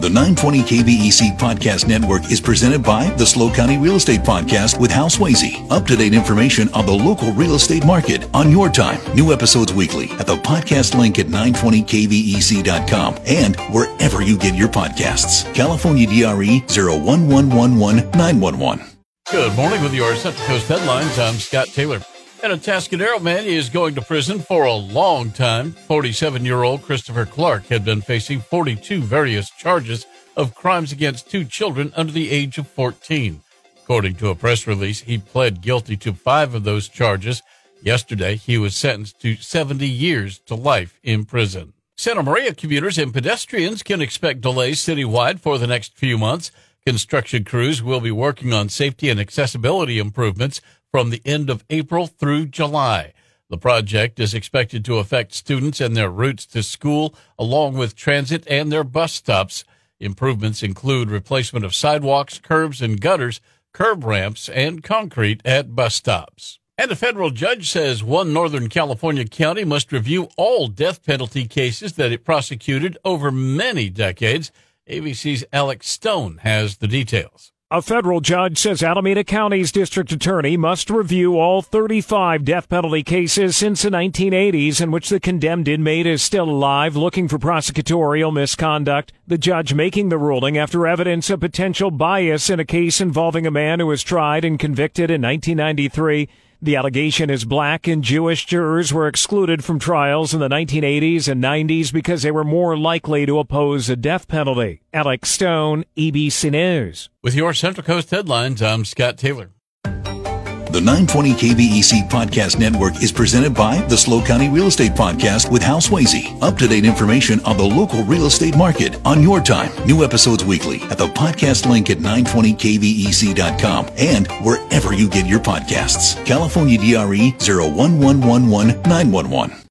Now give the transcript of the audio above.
The 920 KVEC Podcast Network is presented by the SLO County Real Estate Podcast with Hal Swayze. Up-to-date information on the local real estate market on your time. New episodes weekly at the podcast link at 920kvec.com and wherever you get your podcasts. California DRE 01111-911. Good morning with your Central Coast headlines. I'm Scott Taylor. And a Tascadero man is going to prison for a long time. 47-year-old Christopher Clark had been facing 42 various charges of crimes against two children under the age of 14. According to a press release, he pled guilty to 5 of those charges. Yesterday, he was sentenced to 70 years to life in prison. Santa Maria commuters and pedestrians can expect delays citywide for the next few months. Construction crews will be working on safety and accessibility improvements from the end of April through July. The project is expected to affect students and their routes to school, along with transit and their bus stops. Improvements include replacement of sidewalks, curbs and gutters, curb ramps, and concrete at bus stops. And a federal judge says one Northern California county must review all death penalty cases that it prosecuted over many decades. ABC's Alex Stone has the details. A federal judge says Alameda County's district attorney must review all 35 death penalty cases since the 1980s in which the condemned inmate is still alive looking for prosecutorial misconduct. The judge making the ruling after evidence of potential bias in a case involving a man who was tried and convicted in 1993. The allegation is black and Jewish jurors were excluded from trials in the 1980s and 90s because they were more likely to oppose a death penalty. Alex Stone, ABC News. With your Central Coast headlines, I'm Scott Taylor. The 920 KVEC Podcast Network is presented by the SLO County Real Estate Podcast with Hal Swayze. Up-to-date information on the local real estate market on your time. New episodes weekly at the podcast link at 920kvec.com and wherever you get your podcasts. California DRE 01111-911.